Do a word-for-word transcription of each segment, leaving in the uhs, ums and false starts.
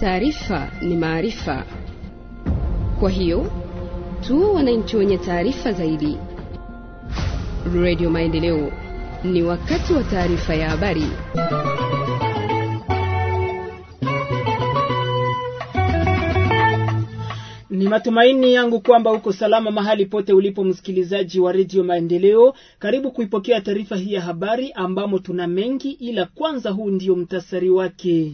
Taarifa ni maarifa. Kwa hiyo, tu wananchi wenye taarifa zaidi. Radio Maendeleo, ni wakati wa taarifa ya habari. Ni matumaini yangu kwamba uko salama mahali pote ulipo, msikilizaji wa Radio Maendeleo. Karibu kuipokea taarifa hii ya habari ambamo tuna mengi, ila kwanza huu ndio mtasari wake.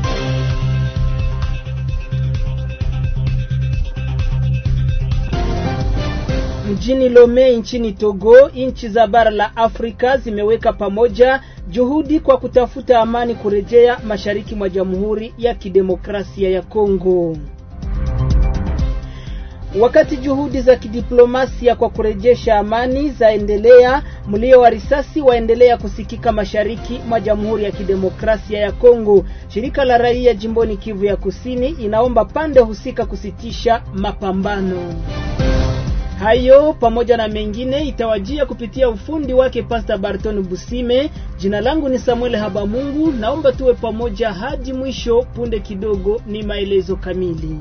Mjini Lomé nchini Togo, nchi za bara la Afrika zimeweka pamoja juhudi kwa kutafuta amani kurejea mashariki mwa Jamhuri ya Kidemokrasia ya Kongo. Wakati juhudi za kidiplomasia kwa kurejesha amani zaendelea, mlio wa risasi waendelea kusikika mashariki mwa Jamhuri ya Kidemokrasia ya Kongo. Shirika la raia jimboni Kivu ya Kusini inaomba pande husika kusitisha mapambano. Hayo pamoja na mengine itawajia kupitia ufundi wake Pastor Barton Busime. Jina langu ni Samuel Habamungu, naomba tuwe pamoja hadi mwisho. Punde kidogo ni maelezo kamili.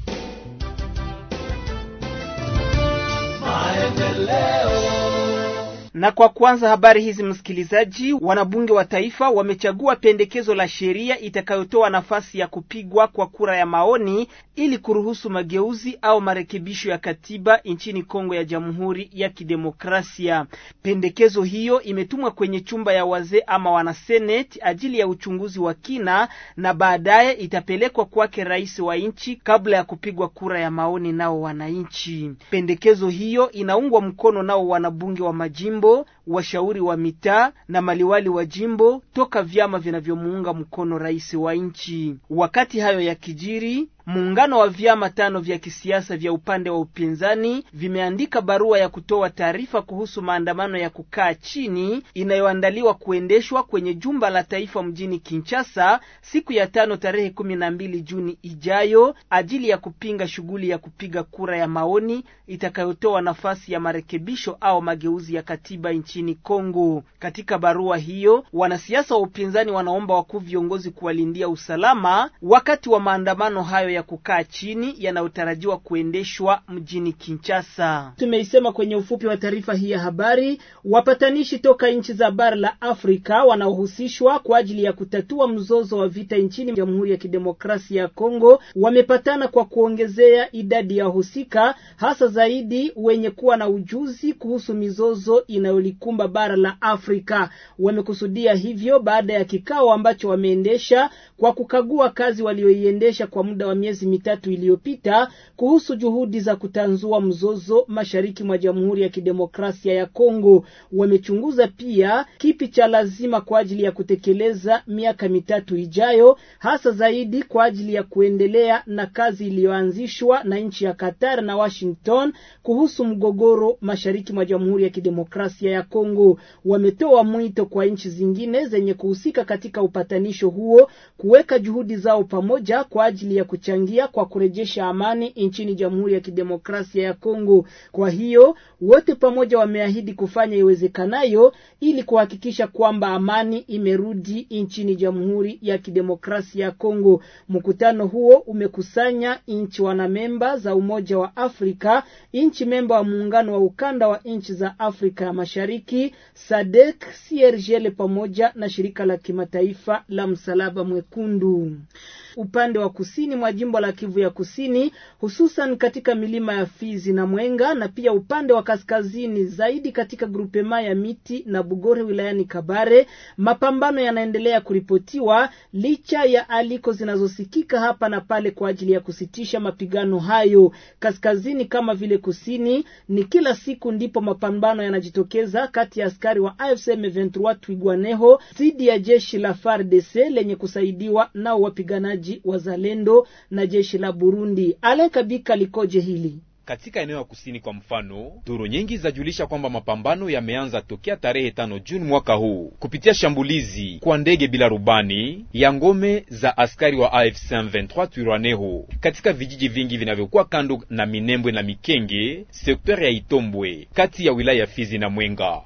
Na kwa kwanza habari hizi, msikilizaji, wanabunge wa taifa wamechagua pendekezo la sheria itakayotoa nafasi ya kupigwa kwa kura ya maoni ili kuruhusu mageuzi au marekebisho ya katiba nchini Kongo ya Jamhuri ya Kidemokrasia. Pendekezo hiyo imetumwa kwenye chumba ya wazee ama wana Senate ajili ya uchunguzi wa kina, na baadaye itapelekwa kwake rais wa nchi kabla ya kupigwa kura ya maoni nao wananchi. Pendekezo hiyo inaungwa mkono nao wanabunge wa majimbo, washauri wa mitaa na maliwali wa jimbo toka vyama vinavyomuunga mkono rais wa nchi. Wakati hayo ya kijiri, muungano wa vyama tano vya kisiasa vya upande wa upinzani vimeandika barua ya kutoa taarifa kuhusu maandamano ya kukaa chini inayoandaliwa kuendeshwa kwenye jumba la taifa mjini Kinshasa siku ya tano tarehe kumi na mbili Juni ijayo ajili ya kupinga shughuli ya kupiga kura ya maoni itakayotoa nafasi ya marekebisho au mageuzi ya katiba nchini Kongo. Katika barua hiyo, wanasiasa wa upinzani wanaomba wakuu viongozi kuwalindia usalama wakati wa maandamano hayo ya kukaa chini yanayotarajiwa kuendeshwa mjini Kinshasa. Tumeisema kwenye ufupi wa taarifa hii ya habari, wapatanishi toka nchi za bara la Afrika wanaohusishwa kwa ajili ya kutatua mzozo wa vita nchini Jamhuri ya Kidemokrasia ya Kongo wamepatana kwa kuongezea idadi ya wahusika, hasa zaidi wenye kuwa na ujuzi kuhusu mizozo inayolikumba bara la Afrika. Wamekusudia hivyo baada ya kikao ambacho wameendesha kwa kukagua kazi walioiendesha kwa muda wa miezi mitatu iliyopita kuhusu juhudi za kutanzua mzozo mashariki mwa Jamhuri ya Kidemokrasia ya Kongo. Wamechunguza pia kipi cha lazima kwa ajili ya kutekeleza miaka mitatu ijayo, hasa zaidi kwa ajili ya kuendelea na kazi iliyoanzishwa na nchi ya Qatar na Washington kuhusu mgogoro mashariki mwa Jamhuri ya Kidemokrasia ya Kongo. Wametoa mwito kwa nchi zingine zenye kuhusika katika upatanisho huo kuweka juhudi zao pamoja kwa ajili ya kuchangia kwa kurejesha amani nchini Jamhuri ya Kidemokrasia ya Kongo. Kwa hiyo wote pamoja wameahidi kufanya iwezekanayo ili kuhakikisha kwamba amani imerudi nchini Jamhuri ya Kidemokrasia ya Kongo. Mkutano huo umekusanya nchi wanamemba za Umoja wa Afrika, nchi memba wa muungano wa ukanda wa nchi za Afrika ya Mashariki, S A D C, C I R G L pamoja na shirika la kimataifa la Msalaba Mwekundu. Upande wa kusini mwa jimbo la Kivu ya Kusini, hususan katika milima ya Fizi na Mwenga, na pia upande wa kaskazini zaidi katika grupema ya Miti na Bugore wilayani Kabare, mapambano yanaendelea kuripotiwa licha ya aliko zinazosikika hapa na pale kwa ajili ya kusitisha mapigano hayo. Kaskazini kama vile kusini, ni kila siku ndipo mapambano yanajitokeza kati ya askari wa A F C M ishirini na tatu Twigwaneho dhidi ya jeshi la F A R D C lenye kusaidiwa na wapiganaji wazalendo na jeshi la Burundi. Alekabika likoje hili? Katika eneo ya kusini kwa mfano, duru nyingi zajulisha kwamba mapambano yameanza tokea tarehe tano Juni mwaka huu kupitia shambulizi kwa ndege bila rubani ya ngome za askari wa A F C M ishirini na tatu Twirwaneho katika vijiji vingi vinavyokuwa kando na Minembwe na Mikenge, sekta ya Itombwe kati ya wilaya ya Fizi na Mwenga.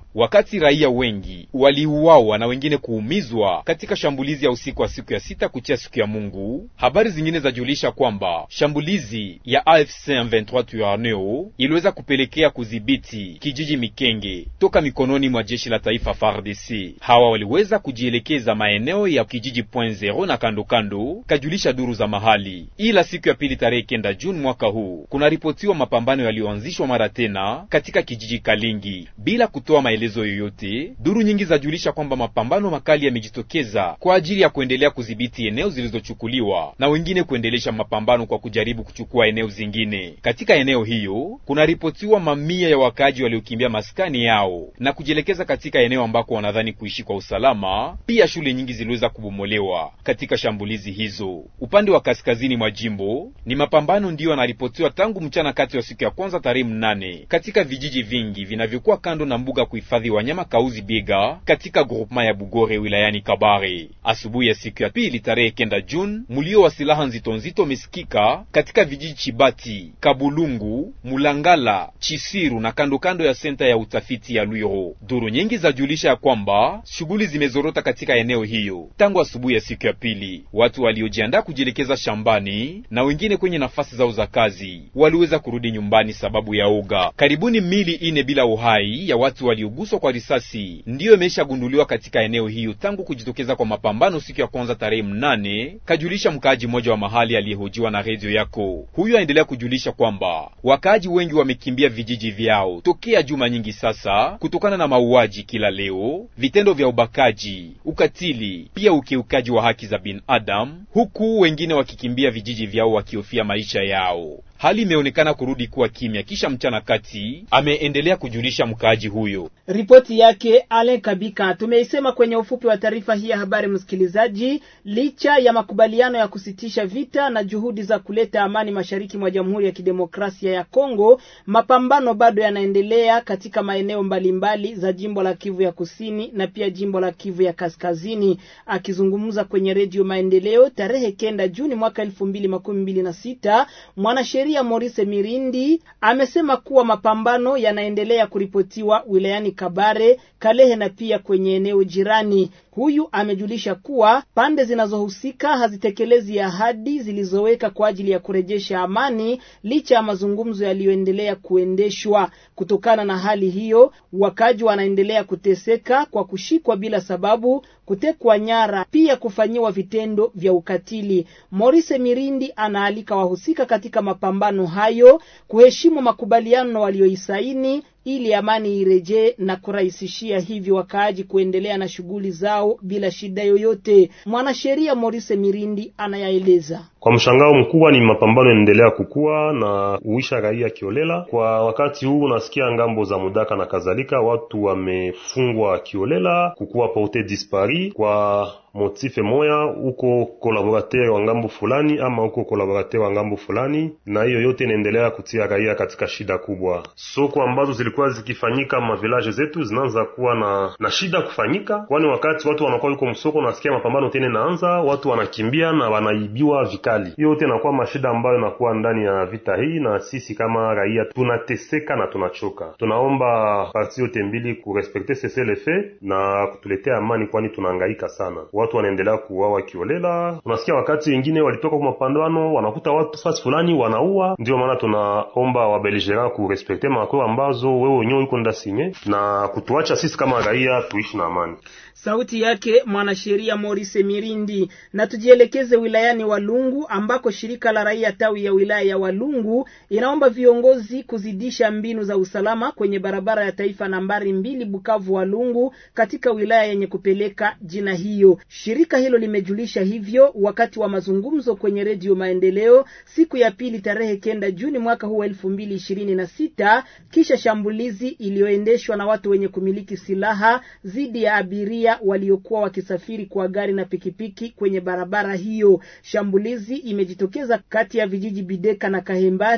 wakati raia wengi waliuawa na wengine kuumizwa katika shambulizi ya usiku wa siku ya sita kuchia siku ya Mungu. Habari zingine zajulisha kwamba shambulizi ya A F C M vingt-trois Twirwaneho iliweza kupelekea kudhibiti kijiji Mikenge toka mikononi mwa jeshi la taifa F A R D C. Hawa waliweza kujielekeza maeneo ya kijiji Point Zero na kando kando, kajulisha duru za mahali. Ila siku ya pili tarehe kenda Juni mwaka huu kuna ripotiwa mapambano yaliyoanzishwa mara tena katika kijiji Kalingi bila kutoa maelezo yoyote. Duru nyingi zajulisha kwamba mapambano makali yamejitokeza kwa ajili ya kuendelea kudhibiti eneo zilizochukuliwa na wengine kuendelesha mapambano kwa kujaribu kuchukua eneo zingine. Katika eneo hiyo kuna ripotiwa mamia ya wakaaji waliokimbia maskani yao na kujielekeza katika eneo ambako wanadhani kuishi kwa usalama. Pia shule nyingi ziliweza kubomolewa katika shambulizi hizo. Upande wa kaskazini mwa jimbo ni mapambano ndiyo yanaripotiwa tangu mchana kati ya siku ya kwanza tarehe mnane katika vijiji vingi vinavyokuwa kando na mbuga kuhifadhi wanyama Kauzi Biega katika groupement ya Bugore wilayani Kabare. Asubuhi ya siku ya pili tarehe kenda Juni, mulio wa silaha nzito nzito umesikika katika vijiji Chibati, Kabulungu, Mulangala, Chisiru na kando kando ya senta ya utafiti ya Lwiro. Duru nyingi zajulisha ya kwamba shughuli zimezorota katika eneo hiyo tangu asubuhi ya siku ya pili. Watu waliojiandaa kujielekeza shambani na wengine kwenye nafasi zao za kazi waliweza kurudi nyumbani sababu ya oga. Karibuni mili ine bila uhai ya watu walioguswa kwa risasi ndiyo imeshagunduliwa katika eneo hiyo tangu kujitokeza kwa mapambano siku ya kwanza tarehe mnane, kajulisha mkaaji mmoja wa mahali aliyehojiwa na redio yako. Huyu aendelea kujulisha kwamba wakaaji wengi wamekimbia vijiji vyao tokea juma nyingi sasa kutokana na mauaji kila leo, vitendo vya ubakaji, ukatili, pia ukiukaji wa haki za binadamu, huku wengine wakikimbia vijiji vyao wakihofia maisha yao. Hali imeonekana kurudi kuwa kimya kisha mchana kati, ameendelea kujulisha mkaaji huyo. Ripoti yake Alain Kabika. Tumeisema kwenye ufupi wa taarifa hii ya habari msikilizaji, licha ya makubaliano ya kusitisha vita na juhudi za kuleta amani mashariki mwa Jamhuri ya Kidemokrasia ya Kongo, mapambano bado yanaendelea katika maeneo mbalimbali za jimbo la Kivu ya Kusini na pia jimbo la Kivu ya Kaskazini. Akizungumza kwenye redio Maendeleo tarehe kenda Juni mwaka elfu mbili makumi mbili na sita, mwanasheria Maurice Mirindi amesema kuwa mapambano yanaendelea kuripotiwa wilayani Kabare, Kalehe na pia kwenye eneo jirani. Huyu amejulisha kuwa pande zinazohusika hazitekelezi ahadi zilizoweka kwa ajili ya kurejesha amani licha ya mazungumzo yaliyoendelea kuendeshwa. Kutokana na hali hiyo, wakaji wanaendelea kuteseka kwa kushikwa bila sababu, kutekwa nyara, pia kufanyiwa vitendo vya ukatili. Maurice Mirindi anaalika wahusika katika mapambano hayo kuheshimu makubaliano walioisaini ili amani irejee na kurahisishia hivi wakaaji kuendelea na shughuli zao bila shida yoyote. Mwanasheria Maurice Mirindi anayaeleza. Kwa mshangao mkubwa ni mapambano yanaendelea kukua na uisha raia kiolela. Kwa wakati huu unasikia ngambo za Mudaka na kadhalika watu wamefungwa kiolela, kukua porte dispari kwa motife moya, uko collaborateur wa ngambo fulani ama uko collaborateur wa ngambo fulani, na hiyo yote inaendelea kutia raia katika shida kubwa. Soko ambazo zilikuwa zikifanyika ma village zetu zinaanza kuwa na na shida kufanyika, kwani wakati watu wanakuwa yuko msoko nasikia mapambano tena naanza, watu wanakimbia na wanaibiwa vikali. Hiyo yote inakuwa mashida ambayo inakuwa ndani ya vita hii, na sisi kama raia tunateseka na tunachoka. Tunaomba parti yote mbili kurespekte cessez le feu na kutuletea amani, kwani tunahangaika sana. Watu wanaendelea kuuawa kiolela. Tunasikia wakati wengine walitoka kwa mapambano wanakuta watu fasi fulani wanaua. Ndio maana tunaomba wa belligérants kurespekte makao ambazo wewe wenyewe uko ndasinye na kutuacha sisi kama raia tuishi na amani. Sauti yake mwanasheria Maurice Mirindi. Na tujielekeze wilayani Walungu ambako shirika la raia tawi ya wilaya ya Walungu inaomba viongozi kuzidisha mbinu za usalama kwenye barabara ya taifa nambari mbili Bukavu Walungu katika wilaya yenye kupeleka jina hiyo. Shirika hilo limejulisha hivyo wakati wa mazungumzo kwenye redio Maendeleo siku ya pili tarehe kenda Juni mwaka huu elfu mbili ishirini na sita, kisha shambulizi iliyoendeshwa na watu wenye kumiliki silaha dhidi ya abiria waliokuwa wakisafiri kwa gari na pikipiki kwenye barabara hiyo. Shambulizi imejitokeza kati ya vijiji Bideka na Kahembari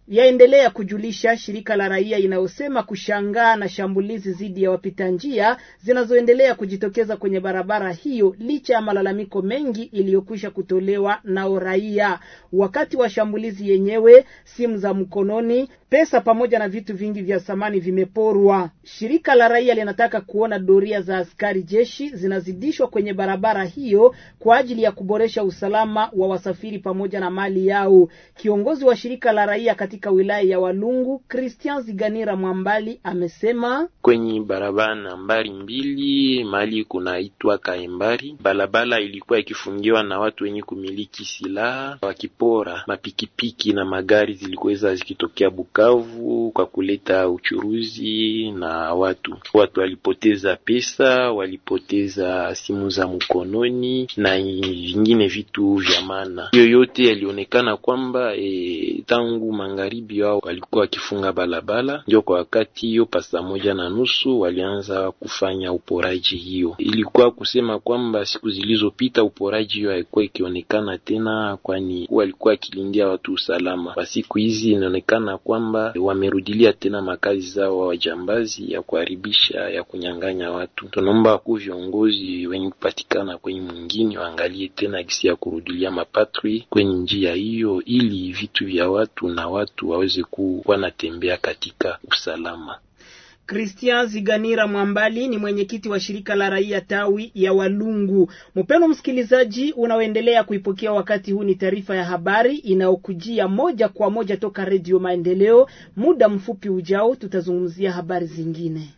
Yaendelea kujulisha shirika la raia inayosema kushangaa na shambulizi dhidi ya wapita njia zinazoendelea kujitokeza kwenye barabara hiyo licha ya malalamiko mengi iliyokwisha kutolewa na raia. Wakati wa shambulizi yenyewe, simu za mkononi, pesa pamoja na vitu vingi vya samani vimeporwa. Shirika la raia linataka kuona doria za askari jeshi zinazidishwa kwenye barabara hiyo kwa ajili ya kuboresha usalama wa wasafiri pamoja na mali yao. Kiongozi wa shirika la raia katika wilaya ya Walungu, Christian Ziganira Mwambali, amesema kwenye barabara nambari mbili mali kunaitwa Kaembari, balabala ilikuwa ikifungiwa na watu wenye kumiliki silaha wakipora mapikipiki na magari zilikuwa zikitokea Bukavu kwa kuleta uchuruzi na watu. Watu walipoteza pesa, walipoteza simu za mkononi na vingine vitu vya maana. Hiyo yote yalionekana kwamba e, tangu magharibi wao walikuwa wakifunga balabala, ndio kwa wakati hiyo pasa moja na nusu walianza kufanya uporaji. Hiyo ilikuwa kusema kwamba siku zilizopita uporaji hiyo haikuwa ikionekana tena, kwani walikuwa akilindia watu usalama. Kwa siku hizi inaonekana kwamba wamerudilia tena makazi zao wa wajambazi ya kuharibisha, ya kunyang'anya watu. Tunaomba kwa viongozi wenye kupatikana kwenye mwingine waangalie tena gisi ya kurudilia mapatri kwenye njia hiyo ili vitu vya watu na watu waweze kuwa natembea katika usalama. Christian Ziganira Mwambali ni mwenyekiti wa shirika la raia tawi ya Walungu. Mpendwa msikilizaji, unaoendelea kuipokea wakati huu ni taarifa ya habari inayokujia moja kwa moja toka Radio Maendeleo. Muda mfupi ujao tutazungumzia habari zingine.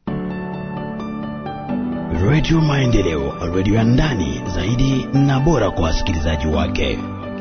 Radio Maendeleo, radio ya ndani zaidi na bora kwa wasikilizaji wake.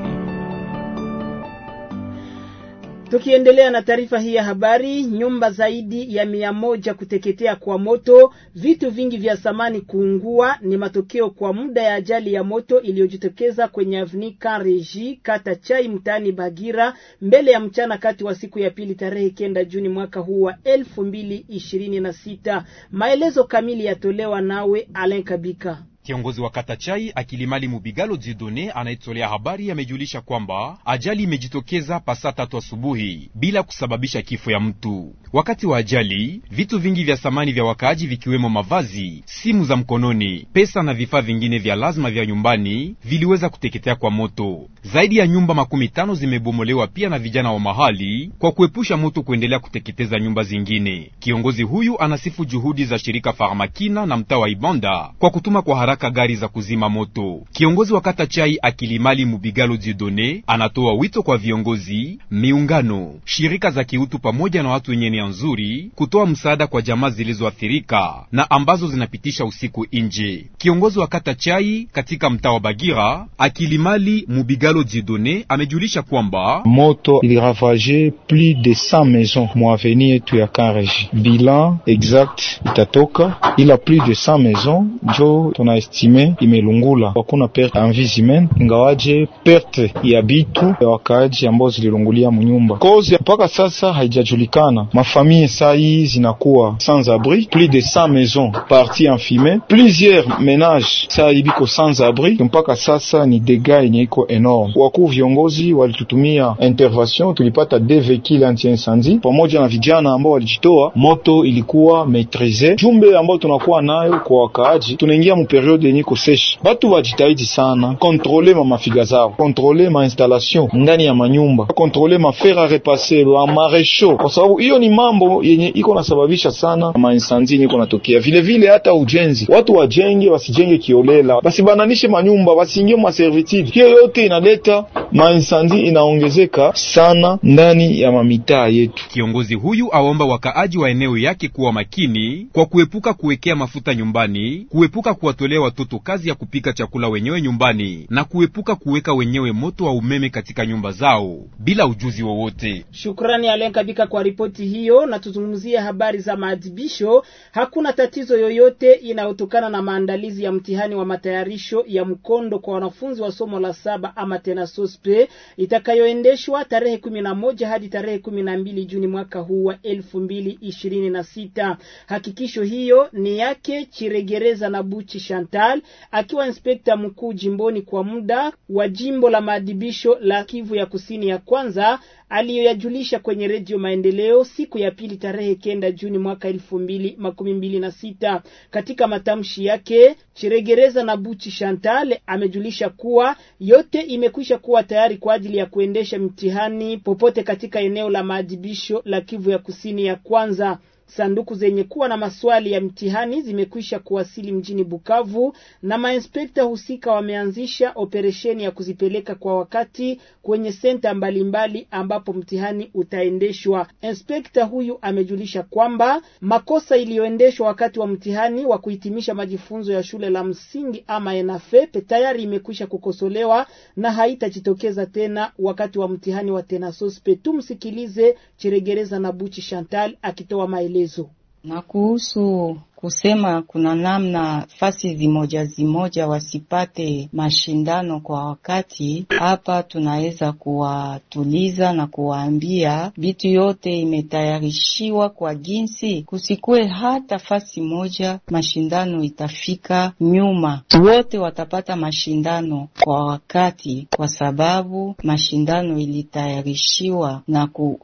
Tukiendelea na taarifa hii ya habari, nyumba zaidi ya mia moja kuteketea kwa moto, vitu vingi vya samani kuungua ni matokeo kwa muda ya ajali ya moto iliyojitokeza kwenye Avenue Kareji kata Chai mtaani Bagira mbele ya mchana kati wa siku ya pili tarehe kenda Juni mwaka huu wa elfu mbili ishirini na sita. Maelezo kamili yatolewa nawe Alain Kabika. Kiongozi wa kata Chai Akilimali Mubigalo Dieudonné anaitolea habari amejulisha kwamba ajali imejitokeza pasa tatu asubuhi bila kusababisha kifo ya mtu. Wakati wa ajali, vitu vingi vya samani vya wakaaji vikiwemo mavazi, simu za mkononi, pesa na vifaa vingine vya lazima vya nyumbani viliweza kuteketea kwa moto. Zaidi ya nyumba makumi tano zimebomolewa pia na vijana wa mahali kwa kuepusha moto kuendelea kuteketeza nyumba zingine. Kiongozi huyu anasifu juhudi za shirika Farmakina na mtaa wa Ibanda kwa kutuma kwa haraka gari za kuzima moto. Kiongozi wa kata Chai Akilimali Mubigalo Dieudonné anatoa wito kwa viongozi, miungano, shirika za kiutu pamoja na watu wenye nia nzuri kutoa msaada kwa jamaa zilizoathirika na ambazo zinapitisha usiku nje. Kiongozi wa kata Chai katika mtaa wa Bagira Akilimali Mubigalo Dieudonné amejulisha kwamba moto iliravage plus de cent maisons mu avenue yetu ya Kareji. Bilan exact itatoka ila plus de cent maisons jo tuna estime imelungula. Hakuna perte en vie humaine, ingawaje perte ya bitu ya wakaaji ambao zililungulia mnyumba. Cause mpaka sasa haijajulikana. Mafamille sai zinakuwa sans abri, plus de cent maisons parties en fumée, plusieurs ménages sai biko sans abri. Mpaka sasa ni dégâts yenye iko enorme. Wakuu viongozi walitutumia intervention, tulipata deux véhicules anti-incendie pamoja na vijana ambao walijitoa. Moto ilikuwa maîtrisée. Jumbe ambao tunakuwa nayo kwa wakaaji, tunaingia mu periode yenye kuseshi. Batu wajitahidi sana kontrole ma mafiga zao, kontrole ma installation ndani ya manyumba, kontrole ma fer à repasser, ma maresho, kwa sababu hiyo ni mambo yenye iko nasababisha sana ma incendie yenye kunatokea. Vile vile hata ujenzi, watu wajenge wasijenge kiolela, basi bananishe manyumba, basiingie ma servitude. Hiyo yote inaleta ma incendie inaongezeka sana ndani ya mamitaa yetu. Kiongozi huyu aomba wakaaji wa eneo yake kuwa makini kwa kuepuka kuwekea mafuta nyumbani, kuepuka kuwatolea watoto kazi ya kupika chakula wenyewe nyumbani na kuepuka kuweka wenyewe moto wa umeme katika nyumba zao bila ujuzi wowote. Shukrani Alain Kabika kwa ripoti hiyo. Na tuzungumzie habari za maadhibisho. Hakuna tatizo yoyote inayotokana na maandalizi ya mtihani wa matayarisho ya mkondo kwa wanafunzi wa somo la saba ama tena sospe itakayoendeshwa tarehe kumi na moja hadi tarehe kumi na mbili Juni mwaka huu wa elfu mbili ishirini na sita. Hakikisho hiyo ni yake Chiregereza na Buchi Shanta Chantal, akiwa inspekta mkuu jimboni kwa muda wa jimbo la maadibisho la Kivu ya Kusini ya kwanza, aliyoyajulisha kwenye Radio Maendeleo siku ya pili tarehe kenda Juni mwaka elfu mbili makumi mbili na sita. Katika matamshi yake, Chiregereza na Buchi Chantal amejulisha kuwa yote imekwisha kuwa tayari kwa ajili ya kuendesha mtihani popote katika eneo la maadibisho la Kivu ya Kusini ya kwanza. Sanduku zenye kuwa na maswali ya mtihani zimekwisha kuwasili mjini Bukavu na mainspekta husika wameanzisha operesheni ya kuzipeleka kwa wakati kwenye senta mbalimbali ambapo mtihani utaendeshwa. Inspekta huyu amejulisha kwamba makosa iliyoendeshwa wakati wa mtihani wa kuhitimisha majifunzo ya shule la msingi ama E N A F E P tayari imekwisha kukosolewa na haitajitokeza tena wakati wa mtihani wa Tenasospe. Tumsikilize Chiregereza na Buchi Chantal akitoa maelezo. Na kuhusu kusema kuna namna fasi zimoja zimoja wasipate mashindano kwa wakati, hapa tunaweza kuwatuliza na kuwaambia vitu yote imetayarishiwa kwa jinsi kusikue hata fasi moja mashindano itafika nyuma. Wote watapata mashindano kwa wakati kwa sababu mashindano ilitayarishiwa na ku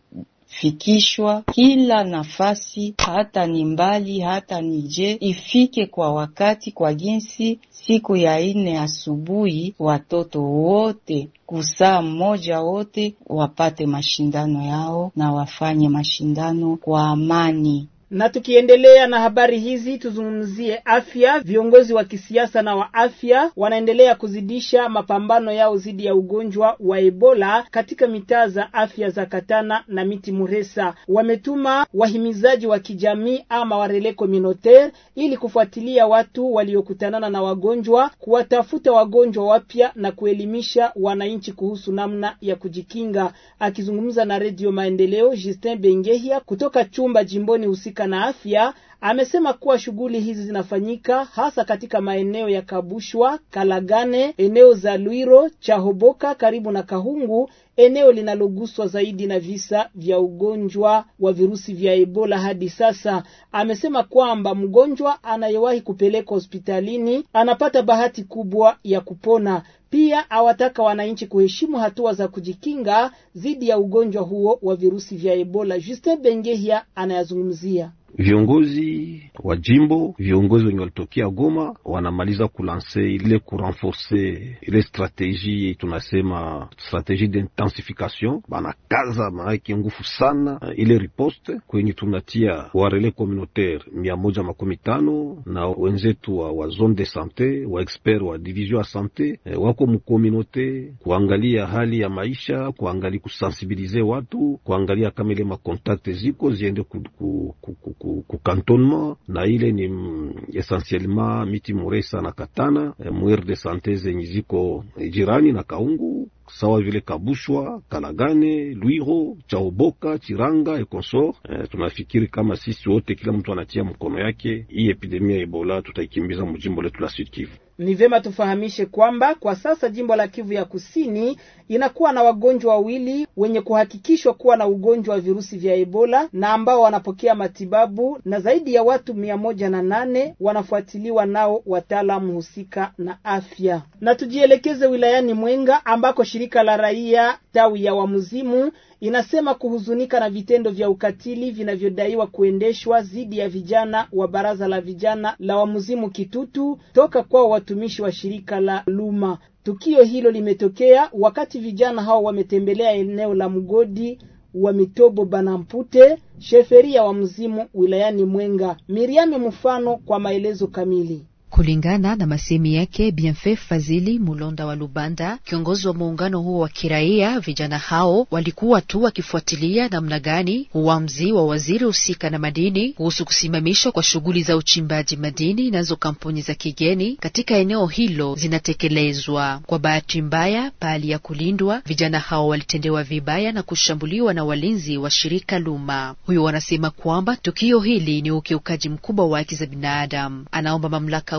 fikishwa kila nafasi, hata ni mbali hata nije ifike kwa wakati, kwa jinsi siku ya ine asubuhi watoto wote kusaa mmoja wote wapate mashindano yao na wafanye mashindano kwa amani. Na tukiendelea na habari hizi, tuzungumzie afya. Viongozi wa kisiasa na wa afya wanaendelea kuzidisha mapambano yao dhidi ya ugonjwa wa Ebola katika mitaa za afya za Katana na Miti Muresa. Wametuma wahimizaji wa kijamii ama warele communautaire ili kufuatilia watu waliokutanana na wagonjwa, kuwatafuta wagonjwa wapya na kuelimisha wananchi kuhusu namna ya kujikinga. Akizungumza na Radio Maendeleo, Justin Bengehia kutoka chumba jimboni husika na afya amesema kuwa shughuli hizi zinafanyika hasa katika maeneo ya Kabushwa, Kalagane, eneo za Luiro, Chahoboka karibu na Kahungu, eneo linaloguswa zaidi na visa vya ugonjwa wa virusi vya Ebola hadi sasa. Amesema kwamba mgonjwa anayewahi kupelekwa hospitalini anapata bahati kubwa ya kupona. Pia awataka wananchi kuheshimu hatua za kujikinga dhidi ya ugonjwa huo wa virusi vya Ebola. Justin Bengehia anayazungumzia. Viongozi wa jimbo, viongozi wenye walitokea Goma wanamaliza kulanse ile kurenforce ile strategie, tunasema strategie d'intensification, bana kaza maana nguvu sana ile riposte kwenye tunatia wa relais communautaire mia moja makumi tano na wenzetu wa, wa zone de sante, wa expert wa division ya sante wako mu communauté kuangalia hali ya maisha, kuangalia kusensibiliser watu, kuangalia kama ile ma contact ziko ziende ku, ku, ku, ku ku cantonnement, na ile ni essentiellement Miti Muresa na Katana, mwere de sante zenye ziko jirani na Kaungu, sawa vile Kabushwa, Kalagane, Luiro, Chaoboka, Chiranga et consort. E, tunafikiri kama sisi wote kila mtu anatia mkono yake, hii epidemia ya Ebola tutaikimbiza mjimbo letu la Sud Kivu. Ni vema tufahamishe kwamba kwa sasa jimbo la Kivu ya Kusini inakuwa na wagonjwa wawili wenye kuhakikishwa kuwa na ugonjwa wa virusi vya Ebola na ambao wanapokea matibabu, na zaidi ya watu mia moja na nane wanafuatiliwa nao wataalamu husika na afya. Na tujielekeze wilayani Mwenga ambako shirika la raia tawi ya Wamuzimu inasema kuhuzunika na vitendo vya ukatili vinavyodaiwa kuendeshwa dhidi ya vijana wa baraza la vijana la Wamuzimu Kitutu toka kwa watumishi wa shirika la Luma. Tukio hilo limetokea wakati vijana hao wametembelea eneo la mgodi wa Mitobo Banampute, sheferia wa Muzimu wilayani Mwenga. Miriam Mfano kwa maelezo kamili. Kulingana na masemi yake Bienfait Fazili Mulonda wa Lubanda, kiongozi wa muungano huo wa kiraia, vijana hao walikuwa tu wakifuatilia namna gani uamuzi wa waziri husika na madini kuhusu kusimamishwa kwa shughuli za uchimbaji madini nazo kampuni za kigeni katika eneo hilo zinatekelezwa. Kwa bahati mbaya, pali ya kulindwa, vijana hao walitendewa vibaya na kushambuliwa na walinzi wa shirika Luma. Huyo wanasema kwamba tukio hili ni ukiukaji mkubwa wa haki za binadamu. Anaomba mamlaka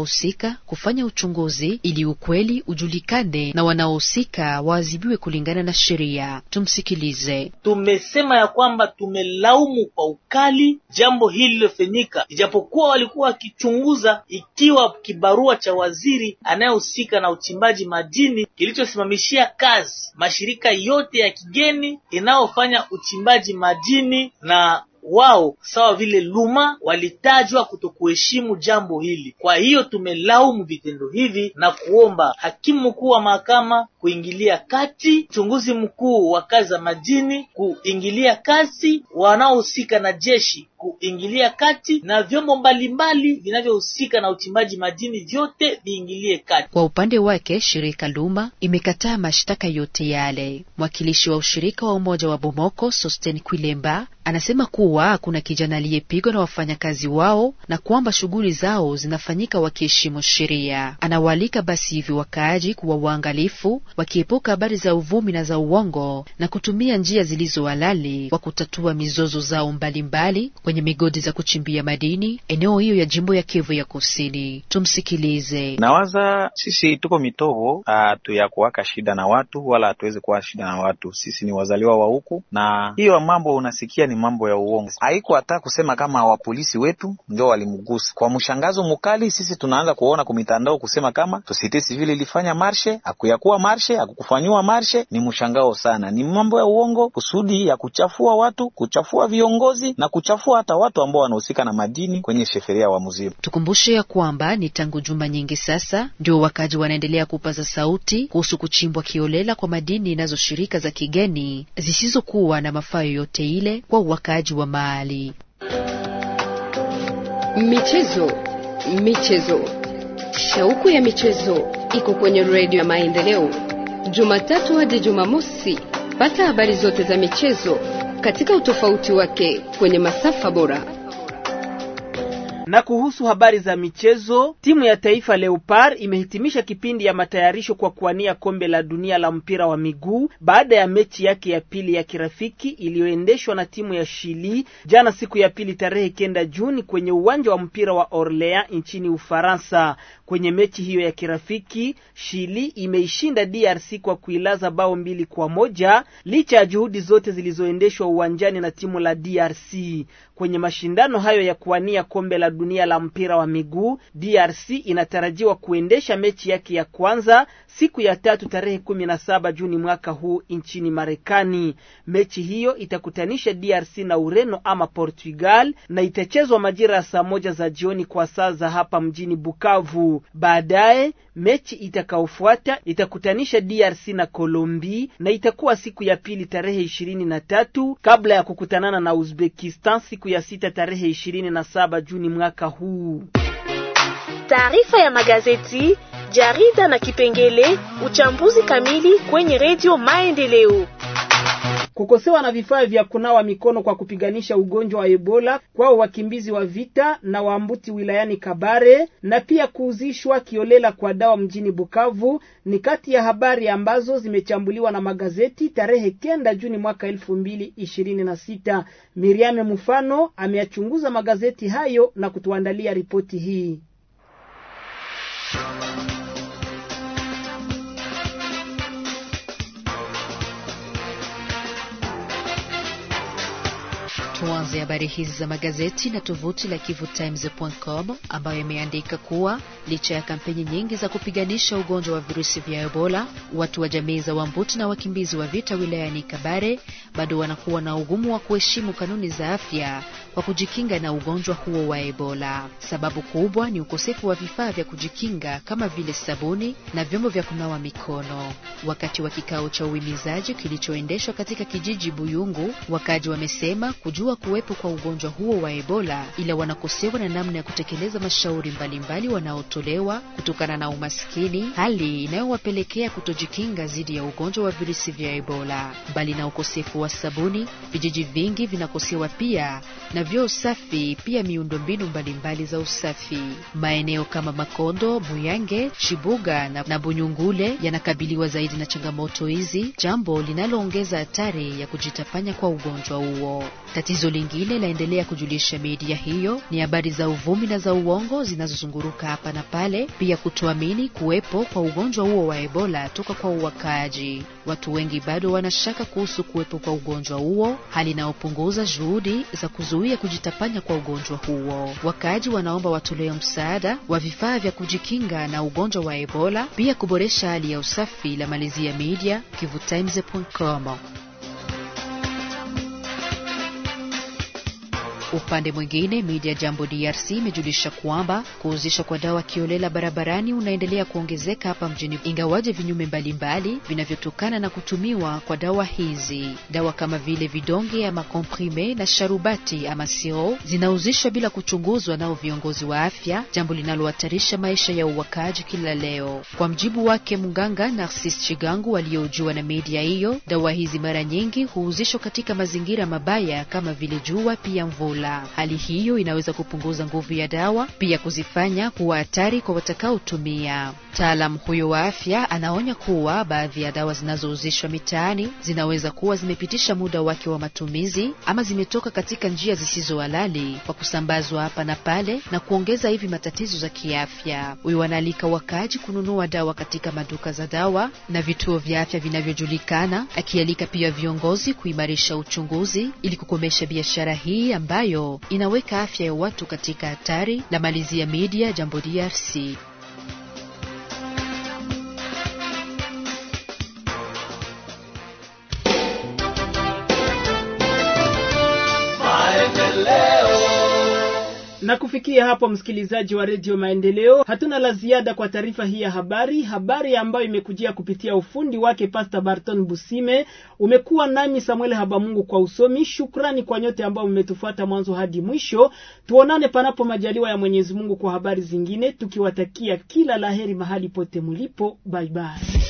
wanaohusika kufanya uchunguzi ili ukweli ujulikane na wanaohusika waadhibiwe kulingana na sheria. Tumsikilize. Tumesema ya kwamba tumelaumu kwa ukali jambo hili lilofanyika, ijapokuwa walikuwa wakichunguza ikiwa kibarua cha waziri anayehusika na uchimbaji madini kilichosimamishia kazi mashirika yote ya kigeni inayofanya uchimbaji madini, na wao sawa vile Luma walitajwa kutokuheshimu jambo hili. Kwa hiyo tumelaumu vitendo hivi na kuomba hakimu mkuu wa mahakama kuingilia kati, uchunguzi mkuu wa kazi za madini kuingilia kati, wanaohusika na jeshi kuingilia kati, na vyombo mbalimbali vinavyohusika na uchimbaji madini vyote viingilie kati. Kwa upande wake, shirika Luma imekataa mashtaka yote yale. Mwakilishi wa ushirika wa umoja wa Bomoko, Sosten Kwilemba, anasema kuwa hakuna kijana aliyepigwa na wafanyakazi wao na kwamba shughuli zao zinafanyika wakiheshimu sheria. Anawaalika basi hivi wakaaji kuwa waangalifu, wakiepuka habari za uvumi na za uongo na kutumia njia zilizo halali kwa kutatua mizozo zao mbalimbali kwenye migodi za kuchimbia madini eneo hiyo ya jimbo ya Kivu ya Kusini. Tumsikilize. Nawaza sisi tuko mitovo, hatuya kuwaka shida na watu wala hatuwezi kuwa shida na watu. Sisi ni wazaliwa wa huku, na hiyo mambo unasikia ni mambo ya uongo. Haiko hata kusema kama wa polisi wetu ndio walimgusa. Kwa mshangazo mkali sisi tunaanza kuona kwa mitandao kusema kama societe civile ilifanya marshe, hakuyakuwa marshe, hakukufanywa marshe. Ni mshangao sana. Ni mambo ya uongo kusudi ya kuchafua watu, kuchafua viongozi na kuchafua hata watu ambao wanahusika na madini kwenye sheferia wa muzimu. Tukumbushe ya kwamba ni tangu juma nyingi sasa ndio wakaji wanaendelea kupaza sauti kuhusu kuchimbwa kiolela kwa madini nazo shirika za kigeni zisizokuwa na mafaa yote ile kwa wakaji wa mahali. Michezo, michezo. Shauku ya michezo iko kwenye Radio ya Maendeleo. Jumatatu hadi Jumamosi, pata habari zote za michezo katika utofauti wake kwenye masafa bora. Na kuhusu habari za michezo, timu ya taifa Leopard imehitimisha kipindi ya matayarisho kwa kuania kombe la dunia la mpira wa miguu baada ya mechi yake ya pili ya kirafiki iliyoendeshwa na timu ya Chili jana siku ya pili tarehe kenda Juni kwenye uwanja wa mpira wa Orleans nchini Ufaransa. Kwenye mechi hiyo ya kirafiki, Chili imeishinda D R C kwa kuilaza bao mbili kwa moja licha ya juhudi zote zilizoendeshwa uwanjani na timu la D R C. Kwenye mashindano hayo ya kuania kombe la dunia la mpira wa miguu, D R C inatarajiwa kuendesha mechi yake ya kwanza siku ya tatu tarehe kumi na saba Juni mwaka huu nchini Marekani. Mechi hiyo itakutanisha D R C na Ureno ama Portugal na itachezwa majira ya saa moja za jioni kwa saa za hapa mjini Bukavu. Baadaye mechi itakaofuata itakutanisha D R C na Colombia na itakuwa siku ya pili tarehe ishirini na tatu kabla ya kukutanana na Uzbekistan siku ya sita tarehe ishirini na saba Juni mwaka huu. Taarifa ya magazeti, jarida na kipengele uchambuzi kamili kwenye Radio Maendeleo. Kukosewa na vifaa vya kunawa mikono kwa kupiganisha ugonjwa wa Ebola kwa wakimbizi wa vita na waambuti wilayani Kabare na pia kuuzishwa kiolela kwa dawa mjini Bukavu ni kati ya habari ambazo zimechambuliwa na magazeti tarehe kenda Juni mwaka elfu mbili ishirini na sita. Miriam Mufano ameyachunguza magazeti hayo na kutuandalia ripoti hii. Tuanze habari hizi za magazeti na tovuti la kivu times dot com ambayo imeandika kuwa licha ya kampeni nyingi za kupiganisha ugonjwa wa virusi vya Ebola, watu wa jamii za Wambuti na wakimbizi wa vita wilayani Kabare bado wanakuwa na ugumu wa kuheshimu kanuni za afya kwa kujikinga na ugonjwa huo wa Ebola. Sababu kubwa ni ukosefu wa vifaa vya kujikinga kama vile sabuni na vyombo vya kunawa mikono. Wakati wa kikao cha uhimizaji kilichoendeshwa katika kijiji Buyungu, wakaji wamesema kujua kuwepo kwa ugonjwa huo wa Ebola, ila wanakosewa na namna ya kutekeleza mashauri mbalimbali wanaotolewa kutokana na umaskini, hali inayowapelekea kutojikinga dhidi ya ugonjwa wa virusi vya Ebola. Mbali na ukosefu wa sabuni, vijiji vingi vinakosewa pia na vyoo safi, pia miundombinu mbalimbali za usafi. Maeneo kama Makondo, Muyange, Chibuga na, na Bunyungule yanakabiliwa zaidi na changamoto hizi, jambo linaloongeza hatari ya kujitapanya kwa ugonjwa huo. Tatizo lingine lingine laendelea kujulisha media hiyo ni habari za uvumi na za uongo zinazozunguruka hapa na pale, pia kutoamini kuwepo kwa ugonjwa huo wa Ebola toka kwa wakaaji. Watu wengi bado wanashaka kuhusu kuwepo kwa ugonjwa huo, hali inayopunguza juhudi za kuzuia kujitapanya kwa ugonjwa huo. Wakaaji wanaomba watolewe msaada wa vifaa vya kujikinga na ugonjwa wa Ebola, pia kuboresha hali ya usafi. La malizia media kivu times dot com. Upande mwingine, media Jambo D R C imejulisha kwamba kuuzishwa kwa dawa kiolela barabarani unaendelea kuongezeka hapa mjini, ingawaje vinyume mbalimbali vinavyotokana na kutumiwa kwa dawa hizi. Dawa kama vile vidonge ama komprime na sharubati ama siro zinauzishwa bila kuchunguzwa nao viongozi wa afya, jambo linalohatarisha maisha ya uwakaji kila leo. Kwa mjibu wake mganga Narcisse Chigangu aliyojua na media hiyo, dawa hizi mara nyingi huuzishwa katika mazingira mabaya kama vile jua pia mvula. Hali hiyo inaweza kupunguza nguvu ya dawa, pia kuzifanya kuwa hatari kwa watakaotumia. Mtaalamu huyo wa afya anaonya kuwa baadhi ya dawa zinazouzishwa mitaani zinaweza kuwa zimepitisha muda wake wa matumizi ama zimetoka katika njia zisizo halali kwa kusambazwa hapa na pale na kuongeza hivi matatizo za kiafya. Huyo analika wakaaji kununua dawa katika maduka za dawa na vituo vya afya vinavyojulikana, akialika pia viongozi kuimarisha uchunguzi ili kukomesha biashara hii ambayo inaweka afya ya watu katika hatari. La malizia media Jambo D R C. Na kufikia hapo, msikilizaji wa Radio Maendeleo, hatuna la ziada kwa taarifa hii ya habari, habari ambayo imekujia kupitia ufundi wake Pastor Barton Busime. Umekuwa nami Samuel Habamungu kwa usomi. Shukrani kwa nyote ambao mmetufuata mwanzo hadi mwisho. Tuonane panapo majaliwa ya Mwenyezi Mungu kwa habari zingine, tukiwatakia kila laheri mahali pote mlipo. Bye bye.